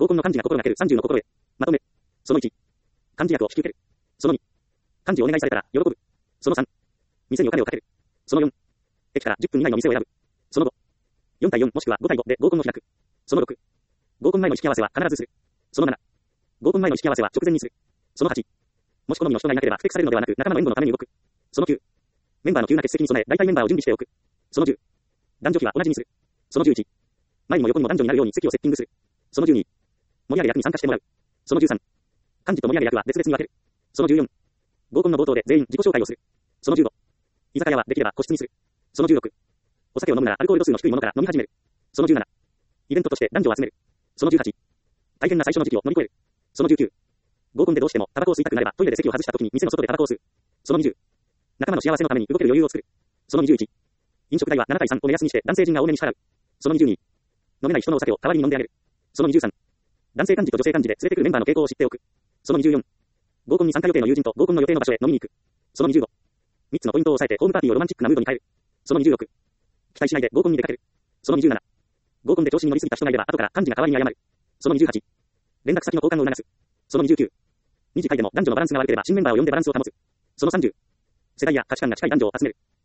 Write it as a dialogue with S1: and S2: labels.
S1: 合コンの幹事が心がける30の心得。まとめ。その1。幹事役を引き受ける。その2。幹事をお願いされたら、喜ぶ。その3。店にお金をかける。その4。駅から10分以内の店を選ぶ。その5。4対4もしくは5対5で合コンを開く。その6。合コン前の引き合わせは必ずする。その7。合コン前の引き合わせは直前にする。その8。もし好みの人がいなければ不適されるのではなく仲間の援護のために動く。その9。メンバーの急な欠席に備え大体メンバーを準備しておく。その10。男女比は同じにする。その11。前にも横にも男女になるように席をセッティングする。その12。盛り上げ役に参加してもらう。その13。幹事と盛り上げ役は別々に分ける。その14。合コンの冒頭で全員自己紹介をする。その15。居酒屋はできれば個室にする。その16。お酒を飲むならアルコール度数の低いものから飲み始める。その17。イベントとして男女を集める。その18。大変な最初の時期を乗り越える。その19。合コンでどうしてもタバコを吸いたくなればトイレで席を外した時に店の外でタバコを吸う。その20。仲間の幸せのために動ける余裕を作る。その21。飲食代は7対3を目安にして男性陣が多めに支払う。その22。飲めない人のお酒を代わりに飲んであげる。その23。男性幹事と女性幹事で連れてくるメンバーの傾向を知っておく。その24。合コンに参加予定の友人と合コンの予定の場所へ飲みに行く。その25。3つのポイントを押さえてホームパーティーをロマンチックなムードに変える。その26。期待しないで合コンに出かける。その27。合コンで調子に乗りすぎた人がいれば後から幹事が代わりに謝る。その28。連絡先の交換を促す。その29。二次会でも男女のバランスが悪ければ新メンバーを呼んでバランスを保つ。その30。世代や価値観が近い男女を集める。